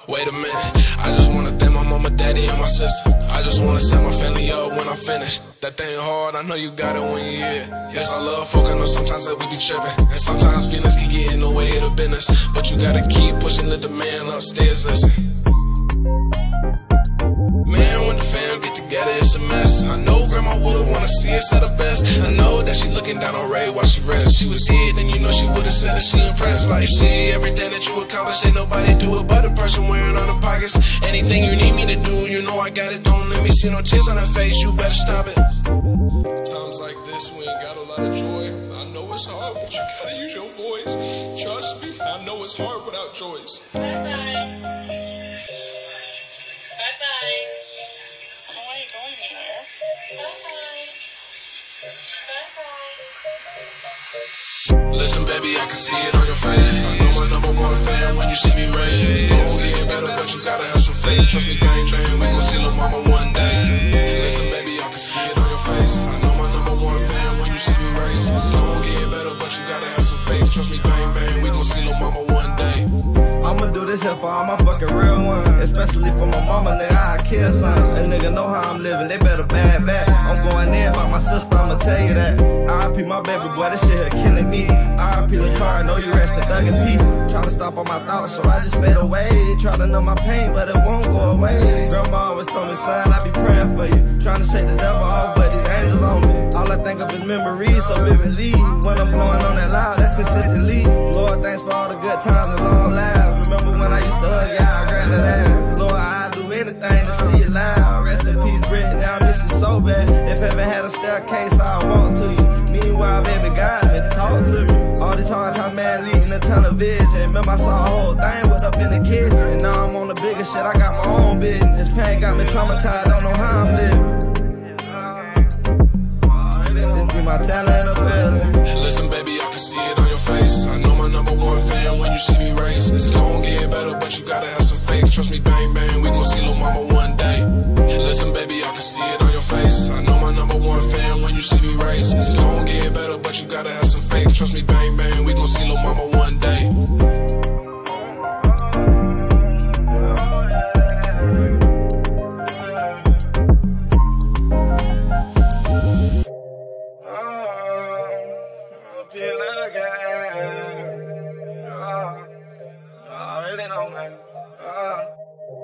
Wait a minute, I just wanna thank my mama, daddy, and my sister. I just wanna set my family up when I finish. That thing hard, I know you got it when you hear it. Yes, I love folk, I know sometimes that we be tripping, and sometimes feelings can get in the way of the business. But you gotta keep pushing, let the man upstairs listen. Man, when the fam get together, it's a mess. I know grandma would wanna see us at her best. I know that she looking down on Ray while she rests. She was here, then you know she would've said that she impressed. Like, you see, everything that you accomplish, ain't nobody do it but a person wearing on the pockets. Anything you need me to do, you know I got it. Don't let me see no tears on her face, you better stop it. Times like this, we ain't got a lot of joy. I know it's hard, but you gotta use your voice. Trust me, I know it's hard without choice. Bye-bye. Bye-bye. I don't want you going anywhere. Bye-bye. Bye-bye. Listen, baby, I can see it on your face. I know my number one fan when you see me race. It's gon' get better, but you gotta have some faith. Trust me, bang, bang, we gon' see lil' mama one day. Listen, baby, I can see it on your face. I know my number one fan when you see me race. It's gon' get better, but you gotta have some faith. Trust me, bang, bang, we gon' see lil' mama one day. I'ma do this here for all my fucking real ones, especially for my mama, nigga, I kill son. A nigga know how I'm living, they better bad back. I'm going in by my sister, I'ma tell you that. R.I.P. my baby boy, this shit here killing me. R.I.P. the car, I know you rest in thug in peace. Tryna stop all my thoughts, so I just fade away. Tryna numb my pain, but it won't go away. Grandma always told me, son, I be praying for you. Tryna shake the devil off, but these angels on me. All I think of is memories so vividly. When I'm blowing on that loud, that's consistently. Lord, thanks for all the good times and long lives. Remember when I used to hug y'all, I grabbed that ass. Lord, I'd do anything to see you loud. Rest in peace, Brit, now I miss you so bad. If heaven had a staircase, I'd walk to you. Meanwhile, baby, God, man, talk to me. All these hard times, man, leading a ton of vision. Remember, I saw a whole thing was up in the kitchen. And now I'm on the bigger shit, I got my own business. This pain got me traumatized, don't know how I'm living. This be my talent or feeling. Listen, baby, I can see it on your face. I know my number one fan when you see me race. It's gon' get better, but you gotta have some faith. Trust me, bang, bang, we gon' see lil' mama one day. Listen, baby, I can see it on your face. I know my number one fan when you see me race. It's gon' get better, but you gotta have some faith. Trust me, bang, bang, we gon' see lil' mama one day. Really don't matter.